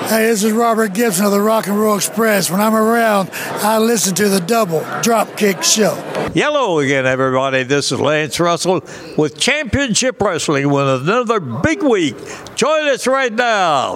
Hey, this is Robert Gibson of the Rock and Roll Express. When I'm around, I listen to the Double Dropkick Show. Hello again, everybody. This is Lance Russell with Championship Wrestling with another big week. Join us right now.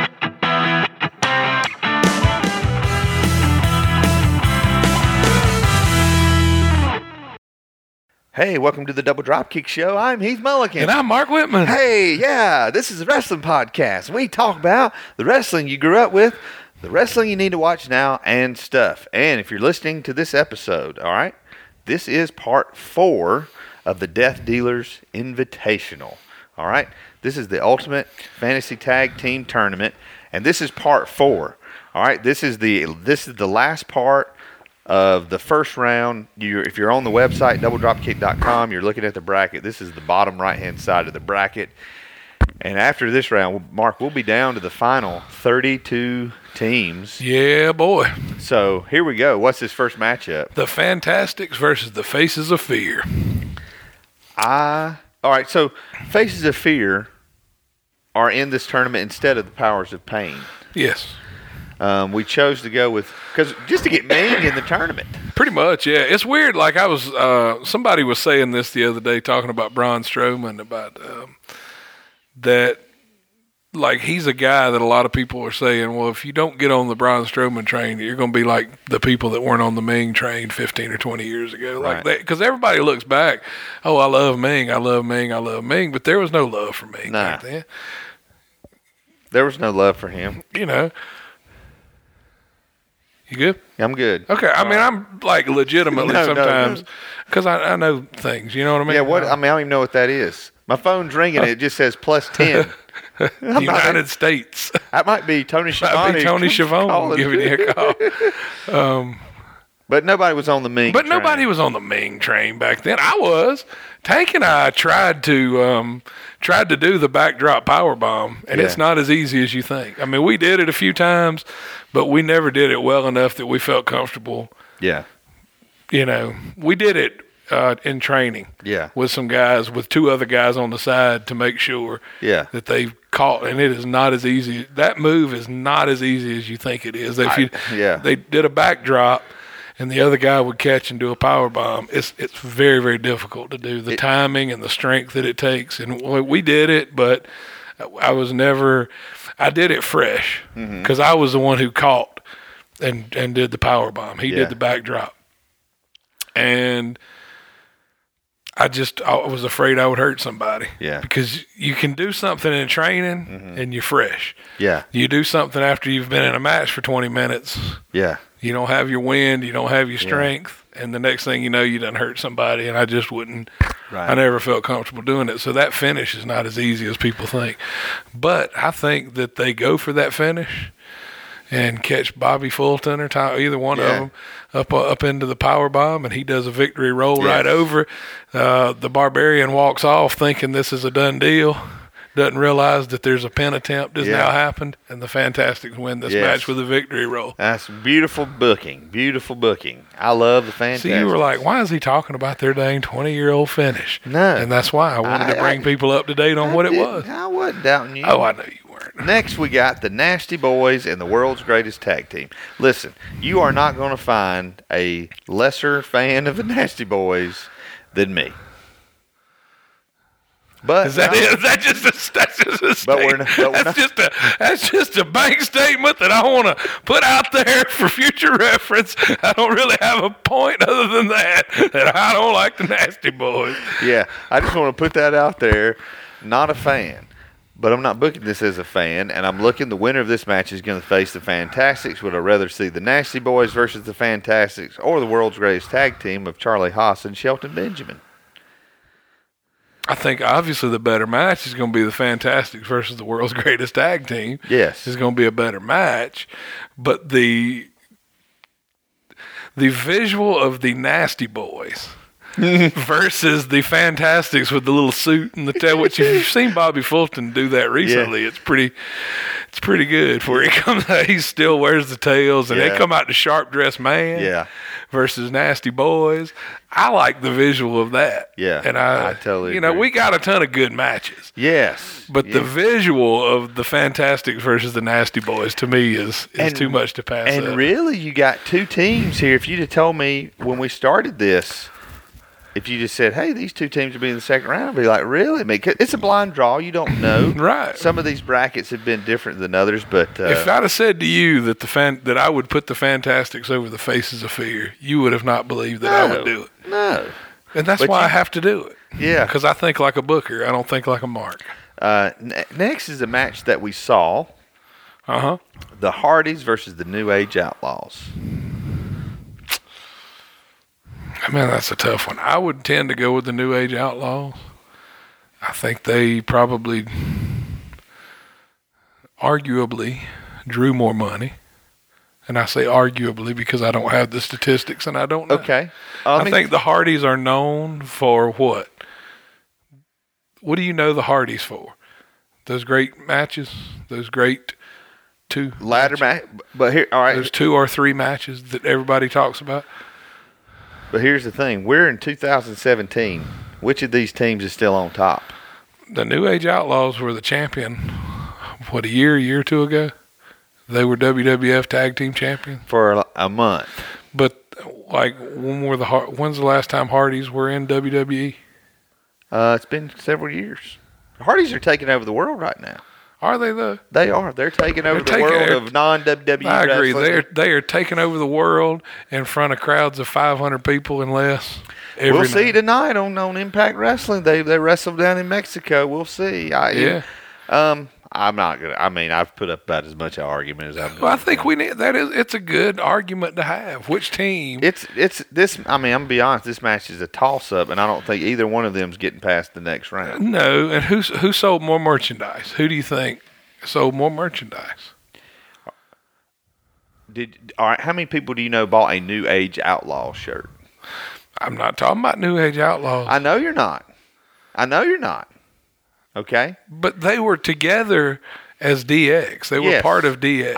Hey, welcome to the Double Dropkick Show. I'm Heath Mulligan. And I'm Mark Whitman. Hey, yeah, this is a wrestling podcast. We talk about the wrestling you grew up with, the wrestling you need to watch now, and stuff. And if you're listening to this episode, all right, this is part 4 of the Death Dealers Invitational. All right, this is the Ultimate Fantasy Tag Team Tournament, and this is part 4. All right, this is the last part of the first round. If you're on the website, doubledropkick.com, you're looking at the bracket. This is the bottom right-hand side of the bracket. And after this round, Mark, we'll be down to the final 32 teams. Yeah, boy. So here we go. What's this first matchup? The Fantastics versus the Faces of Fear. All right, so Faces of Fear are in this tournament instead of the Powers of Pain. Yes. We chose to go with, because just to get Ming in the tournament. Pretty much, yeah. It's weird. Like I was, somebody was saying this the other day, talking about Braun Strowman, about that, like he's a guy that a lot of people are saying, well, if you don't get on the Braun Strowman train, you're going to be like the people that weren't on the Ming train 15 or 20 years ago. Right. Like that, because everybody looks back, oh, I love Ming, I love Ming, I love Ming, but there was no love for Ming back then. There was no love for him. You know. You good? I'm good. Okay, I mean, I'm like legitimately sometimes because I know things. You know what I mean? Yeah. What? I mean, I don't even know what that is. My phone's ringing. It just says +10. United States. That might be Tony Schiavone. Might be Tony Schiavone giving you a call. But nobody was on the Ming. But nobody was on the Ming train back then. I was. Tank and I tried to do the backdrop power bomb, and it's not as easy as you think. I mean, we did it a few times, but we never did it well enough that we felt comfortable. Yeah. You know, we did it in training. Yeah. With some guys, with 2 other guys on the side to make sure that they caught, and it is not as easy. That move is not as easy as you think it is. They did a backdrop, and the other guy would catch and do a power bomb. It's very, very difficult to do. The timing and the strength that it takes. And we did it, but I did it fresh because I was the one who caught and did the power bomb. He did the backdrop. And I was afraid I would hurt somebody. Yeah. Because you can do something in training and you're fresh. Yeah. You do something after you've been in a match for 20 minutes. Yeah. You don't have your wind, you don't have your strength, and the next thing you know, you done hurt somebody, and I just wouldn't. Right. I never felt comfortable doing it. So that finish is not as easy as people think. But I think that they go for that finish and catch Bobby Fulton or either one of them up into the power bomb, and he does a victory roll right over. The Barbarian walks off thinking this is a done deal. Doesn't realize that there's a pin attempt has now happened, and the Fantastics win this match with a victory roll. That's beautiful booking. Beautiful booking. I love the Fantastics. See, you were like, why is he talking about their dang 20-year-old finish? No. And that's why I wanted to bring people up to date on what it was. I wasn't doubting you. Oh, I know you weren't. Next, we got the Nasty Boys and the World's Greatest Tag Team. Listen, you are not going to find a lesser fan of the Nasty Boys than me. But is that it? That's just a statement. That's just a bank statement that I want to put out there for future reference. I don't really have a point other than that I don't like the Nasty Boys. Yeah, I just want to put that out there. Not a fan. But I'm not booking this as a fan, and I'm looking the winner of this match is going to face the Fantastics. Would I rather see the Nasty Boys versus the Fantastics or the World's Greatest Tag Team of Charlie Haas and Shelton Benjamin? I think obviously the better match is going to be the Fantastics versus the World's Greatest Tag Team. Yes. It's going to be a better match. But the visual of the Nasty Boys versus the Fantastics with the little suit and the tail. Which, if you've seen Bobby Fulton do that recently, it's pretty good. Where he comes out, he still wears the tails, and they come out to Sharp Dressed Man. Yeah. Versus Nasty Boys. I like the visual of that. Yeah. And I totally agree. We got a ton of good matches. Yes. But the visual of the Fantastics versus the Nasty Boys to me is too much to pass up. And really, you got two teams here. If you'd have told me when we started this, if you just said, hey, these two teams will be in the second round, I'd be like, really? I mean, it's a blind draw. You don't know. Right. Some of these brackets have been different than others, but if I'd have said to you that that I would put the Fantastics over the Faces of Fear, you would have not believed that I would do it. No. And that's why I have to do it. Yeah. Because I think like a booker. I don't think like a mark. Next is a match that we saw. The Hardys versus the New Age Outlaws. Man, that's a tough one. I would tend to go with the New Age Outlaws. I think they probably, arguably, drew more money. And I say arguably because I don't have the statistics and I don't know. Okay. I think the Hardys are known for what? What do you know the Hardys for? Those great matches? Those great ladder match? But here, all right. Those 2 or 3 matches that everybody talks about? But here's the thing. We're in 2017. Which of these teams is still on top? The New Age Outlaws were the champion, a year or two ago? They were WWF Tag Team Champions? For a month. But, when's the last time Hardys were in WWE? It's been several years. Hardys are taking over the world right now. Are they though? They are. They're taking over the world of non-WWE I agree. wrestling. They are taking over the world in front of crowds of 500 people and less. We'll see tonight on Impact Wrestling. They wrestle down in Mexico. We'll see. I'm not gonna. I mean, I've put up about as much argument as I've. Well, I think we need that. It's a good argument to have. Which team? It's this. I mean, I'm gonna be honest. This match is a toss up, and I don't think either one of them's getting past the next round. No. And who sold more merchandise? Who do you think sold more merchandise? All right? How many people do you know bought a New Age Outlaw shirt? I'm not talking about New Age Outlaws. I know you're not. Okay. But they were together as DX. They were part of DX.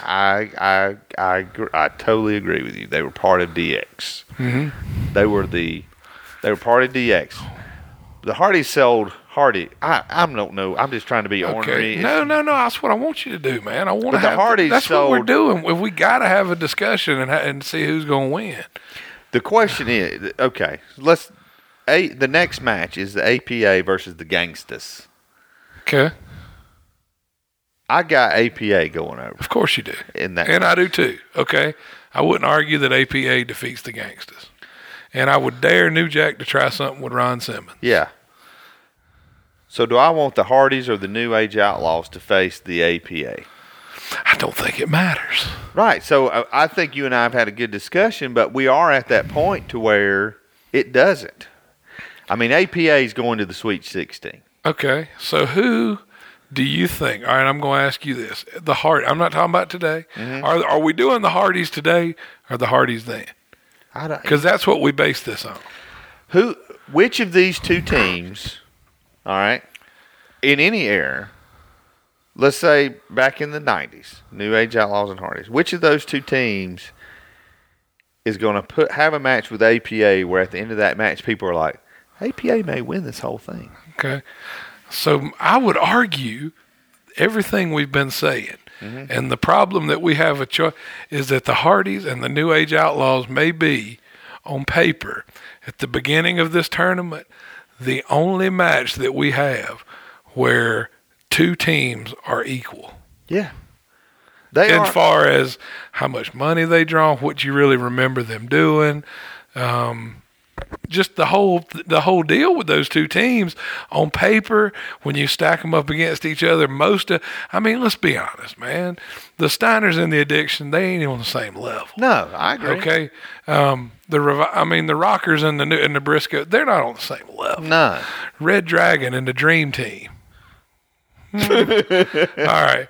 I totally agree with you. They were part of DX. Mm-hmm. They were part of DX. The Hardys sold Hardy. I don't know. I'm just trying to be ornery. No. That's what I want you to do, man. I want to have. The Hardys that's sold, what we're doing. We got to have a discussion and see who's going to win. The question is, okay, the next match is the APA versus the Gangstas. Okay. I got APA going over. Of course you do. And I do too, okay? I wouldn't argue that APA defeats the Gangstas. And I would dare New Jack to try something with Ron Simmons. Yeah. So do I want the Hardys or the New Age Outlaws to face the APA? I don't think it matters. Right. So I think you and I have had a good discussion, but we are at that point to where it doesn't. I mean, APA is going to the Sweet 16. Okay. So who do you think? All right, I'm going to ask you this. I'm not talking about today. Mm-hmm. Are we doing the Hardys today or the Hardys then? Because that's what we base this on. Which of these two teams, all right, in any era, let's say back in the 90s, New Age Outlaws and Hardys, which of those two teams is going to have a match with APA where at the end of that match people are like, APA may win this whole thing? Okay. So I would argue everything we've been saying. Mm-hmm. And the problem that we have is that the Hardys and the New Age Outlaws may be, on paper, at the beginning of this tournament, the only match that we have where two teams are equal. Yeah. As far as how much money they draw, what you really remember them doing, just the whole deal with those two teams on paper, when you stack them up against each other, let's be honest, man. The Steiners and the Addiction, they ain't on the same level. No, I agree. Okay. The Rockers and the Briscoe, they're not on the same level. No. Red Dragon and the Dream Team. All right.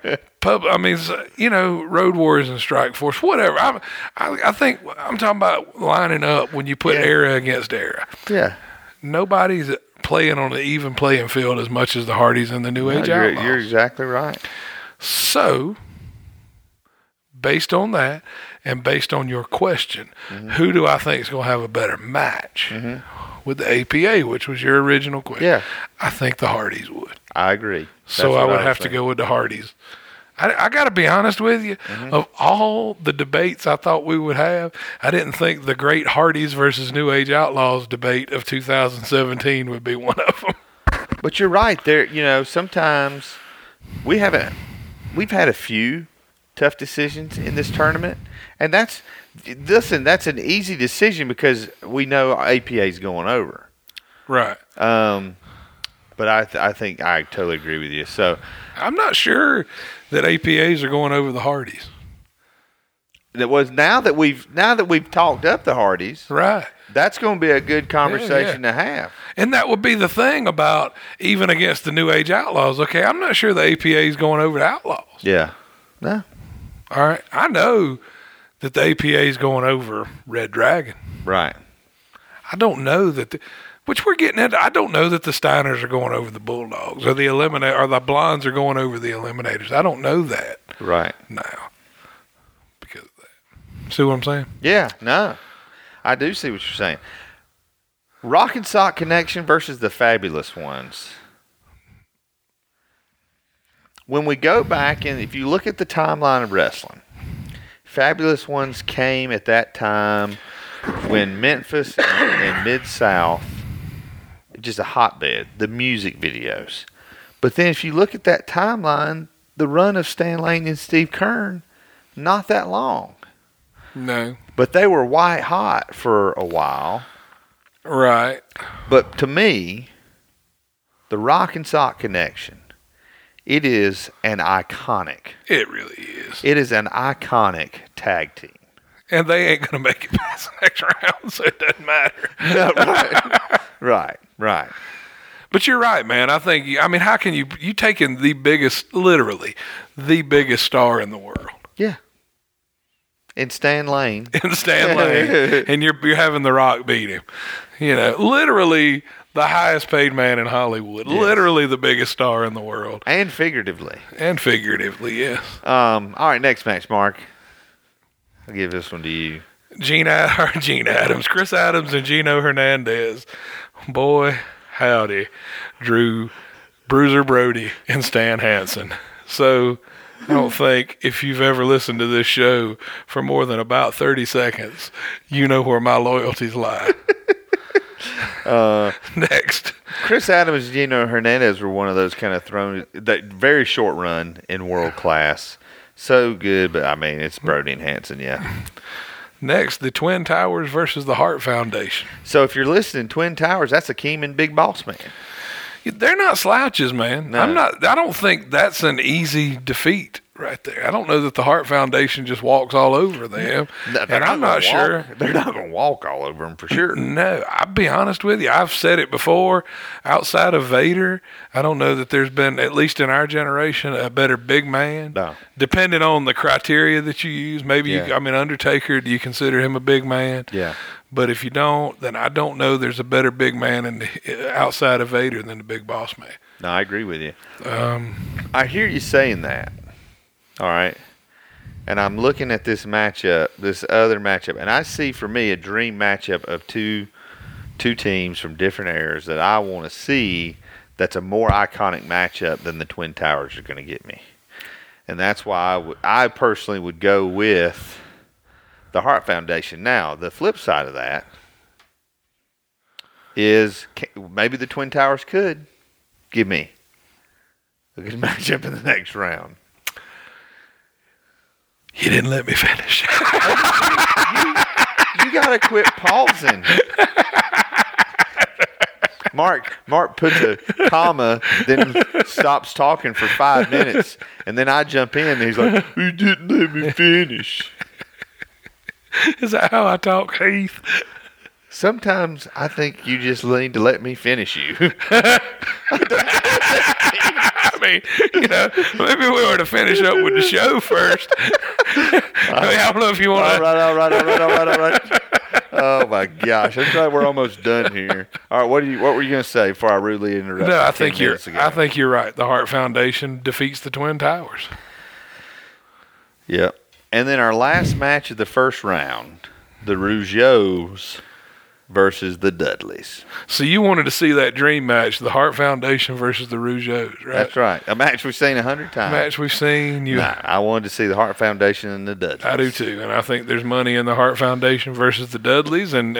Road Warriors and Strike Force, whatever. I think I'm talking about lining up when you put era against era. Yeah. Nobody's playing on an even playing field as much as the Hardys and the New Age Outlaws. You're exactly right. So, based on that, and based on your question, who do I think is going to have a better match with the APA, which was your original question? Yeah. I think the Hardys would. I agree. So I would have to go with the Hardys. I got to be honest with you. Of all the debates I thought we would have, I didn't think the great Hardys versus New Age Outlaws debate of 2017 would be one of them. But you're right. There, sometimes we've had a few tough decisions in this tournament, and that's an easy decision because we know APA is going over. Right. But I think I totally agree with you. So I'm not sure that APAs are going over the Hardys. It was now that we've talked up the Hardys. Right. That's going to be a good conversation to have. And that would be the thing about even against the New Age Outlaws. Okay, I'm not sure the APA is going over the Outlaws. Yeah. No. All right. I know that the APA is going over Red Dragon. Right. I don't know that which we're getting into. I don't know that the Steiners are going over the Bulldogs or the Blondes are going over the Eliminators. I don't know that right now because of that. See what I'm saying? Yeah, no. I do see what you're saying. Rock and Sock Connection versus the Fabulous Ones. When we go back and if you look at the timeline of wrestling, Fabulous Ones came at that time when Memphis and Mid-South, just a hotbed, the music videos. But then if you look at that timeline, the run of Stan Lane and Steve Keirn, not that long. No. But they were white hot for a while. Right. But to me, the Rock and Sock Connection, it is an iconic. It really is. It is an iconic tag team. And they ain't going to make it past the next round, so it doesn't matter. No, right. But you're right, man. How can you taking literally the biggest star in the world. Yeah. In Stan Lane. And you're having The Rock beat him. Literally the highest paid man in Hollywood. Yes. Literally the biggest star in the world. And figuratively. Yes. All right, next match, Mark. I'll give this one to you. Gene Adams, Chris Adams, and Gino Hernandez. Boy, howdy. Drew Bruiser Brody and Stan Hansen. So I don't think if you've ever listened to this show for more than about 30 seconds, you know where my loyalties lie. Next. Chris Adams and Gino Hernandez were one of those kind of thrown, that very short run in world class. So good, but it's Brody and Hansen, yeah. Next, the Twin Towers versus the Hart Foundation. So if you're listening, Twin Towers, that's Akeem and Big Boss Man. They're not slouches, man. No. I don't think that's an easy defeat right there. I don't know that the Hart Foundation just walks all over them. And I'm not sure. They're not going to walk all over them for sure. No, I'll be honest with you. I've said it before. Outside of Vader, I don't know that there's been, at least in our generation, a better big man. No. Depending on the criteria that you use. Maybe, Undertaker, do you consider him a big man? Yeah. But if you don't, then I don't know there's a better big man outside of Vader than the Big Boss Man. No, I agree with you. I hear you saying that. All right. And I'm looking at this other matchup, and I see for me a dream matchup of two teams from different eras that I want to see that's a more iconic matchup than the Twin Towers are going to get me. And that's why I personally would go with the Hart Foundation. Now, the flip side of that is maybe the Twin Towers could give me a good matchup in the next round. You didn't let me finish. You got to quit pausing. Mark puts a comma, then stops talking for 5 minutes, and then I jump in, and he's like, "You didn't let me finish." Is that how I talk, Heath? Sometimes I think you just need to let me finish you. mean, maybe we were to finish up with the show first. I don't know if you want to. All right. Oh my gosh! I'm glad we're almost done here. All right, what were you going to say before I rudely interrupted? No, I think you're right. The Hart Foundation defeats the Twin Towers. Yep. And then our last match of the first round, the Rougeaus versus the Dudleys. So you wanted to see that dream match, the Hart Foundation versus the Rougeaus, right? That's right. A match we've seen 100 times. A match we've seen. I wanted to see the Hart Foundation and the Dudleys. I do too, and I think there's money in the Hart Foundation versus the Dudleys, and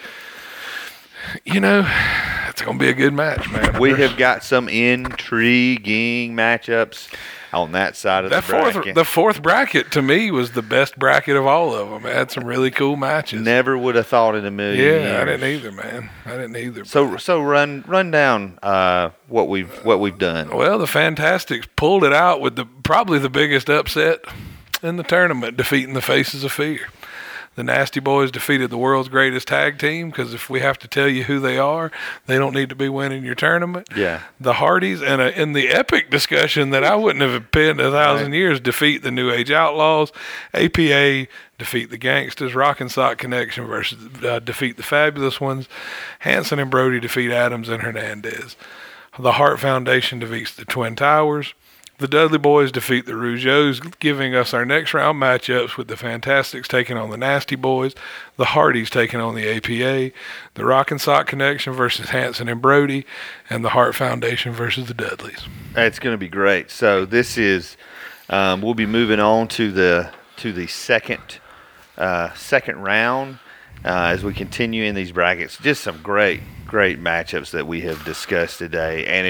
it's going to be a good match, man. We have got some intriguing matchups on that side of the bracket. The fourth bracket, to me, was the best bracket of all of them. It had some really cool matches. Never would have thought in a million years. Yeah, I didn't either, man. I didn't either. So run down what we've done. Well, the Fantastics pulled it out with probably the biggest upset in the tournament, defeating the Faces of Fear. The Nasty Boys defeated the world's greatest tag team, because if we have to tell you who they are, they don't need to be winning your tournament. Yeah. The Hardys, and in the epic discussion that I wouldn't have pinned 1,000 years, defeat the New Age Outlaws. APA defeat the Gangsters. Rock and Sock Connection versus defeat the Fabulous Ones. Hanson and Brody defeat Adams and Hernandez. The Hart Foundation defeats the Twin Towers. The Dudley Boys defeat the Rougeaus, giving us our next round matchups with the Fantastics taking on the Nasty Boys, the Hardys taking on the APA, the Rock and Sock Connection versus Hanson and Brody, and the Hart Foundation versus the Dudleys. It's going to be great. So this is, we'll be moving on to the second round as we continue in these brackets. Just some great matchups that we have discussed today. And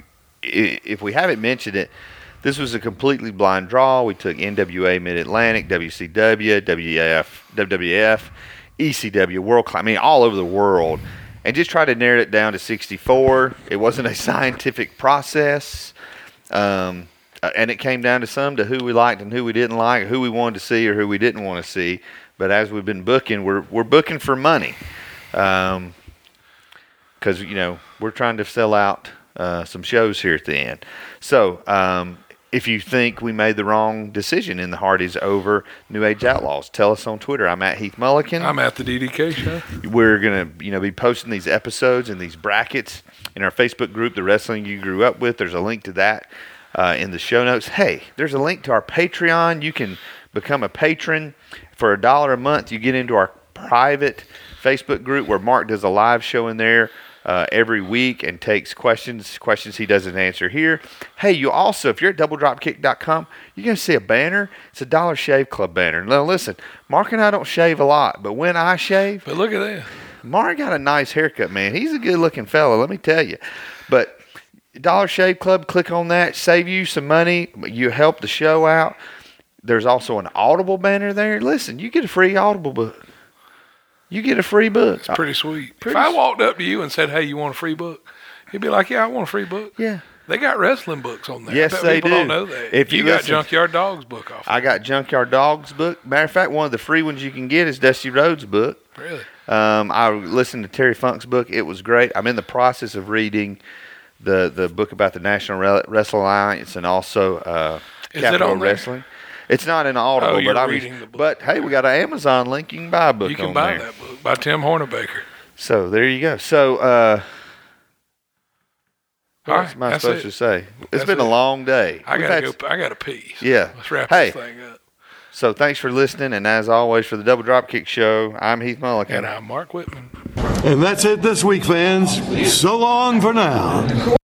if we haven't mentioned it, this was a completely blind draw. We took NWA Mid-Atlantic, WCW, WWF, ECW, World Class, all over the world, and just tried to narrow it down to 64. It wasn't a scientific process, and it came down to who we liked and who we didn't like, who we wanted to see or who we didn't want to see. But as we've been booking, we're booking for money, because we're trying to sell out some shows here at the end. So if you think we made the wrong decision in the Hardys over New Age Outlaws, tell us on Twitter. I'm at Heath Mullican. I'm at the DDK Show. We're going to be posting these episodes and these brackets in our Facebook group, The Wrestling You Grew Up With. There's a link to that in the show notes. Hey, there's a link to our Patreon. You can become a patron. For $1 a month, you get into our private Facebook group where Mark does a live show in there every week and takes questions he doesn't answer here. Hey, you also, if you're at DoubleDropKick.com, you're going to see a banner. It's a Dollar Shave Club banner. Now, listen, Mark and I don't shave a lot, but when I shave... But look at that. Mark got a nice haircut, man. He's a good-looking fella, let me tell you. But Dollar Shave Club, click on that, save you some money. You help the show out. There's also an Audible banner there. Listen, you get a free Audible book. You get a free book. It's pretty sweet. If I walked up to you and said, hey, you want a free book? You'd be like, yeah, I want a free book. Yeah. They got wrestling books on there. Yes, they do. People don't know that. If you got Junkyard Dog's book off. I got Junkyard Dog's book. Matter of fact, one of the free ones you can get is Dusty Rhodes' book. Really? I listened to Terry Funk's book. It was great. I'm in the process of reading the book about the National Wrestling Alliance and also Capital Wrestling. It's not in Audible, but I'm reading the book. But hey, we got an Amazon link. You can buy a book. You can buy that book by Tim Hornabaker. So there you go. So what am I supposed to say? It's been a long day. I gotta go. I gotta pee. So yeah. Let's wrap this thing up. So thanks for listening, and as always, for the Double Dropkick Show, I'm Heath Mullican. And I'm Mark Whitman. And that's it this week, fans. So long for now.